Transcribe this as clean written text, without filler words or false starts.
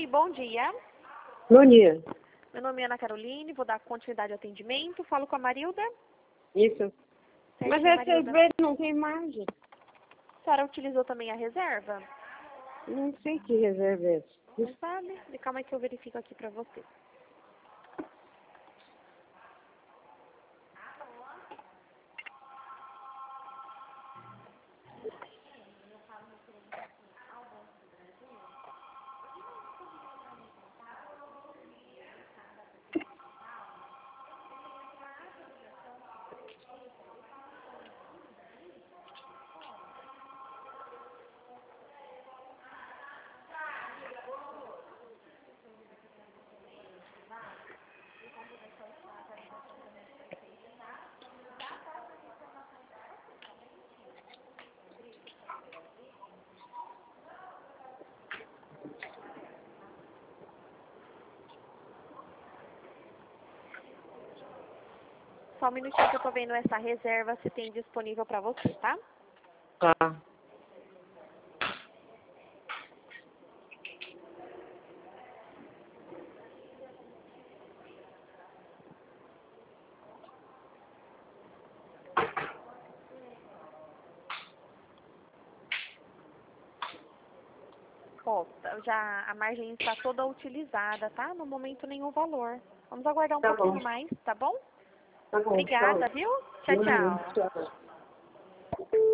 bom dia. Bom dia. Meu nome é Ana Caroline, vou dar continuidade ao atendimento. Falo com a Marilda. Isso. Certo, Mas essas Marilda. vezes não tem margem. A senhora utilizou também a reserva? Não sei que reserva é essa. Não sabe? Calma aí que eu verifico aqui pra você. Só um minutinho que eu tô vendo essa reserva se tem disponível pra você, tá? Tá. Ó, já a margem está toda utilizada, tá? No momento nenhum valor. Vamos aguardar um Tá pouquinho bom. mais, tá bom? Tá bom. Obrigada, viu? Tchau, tchau. Tchau.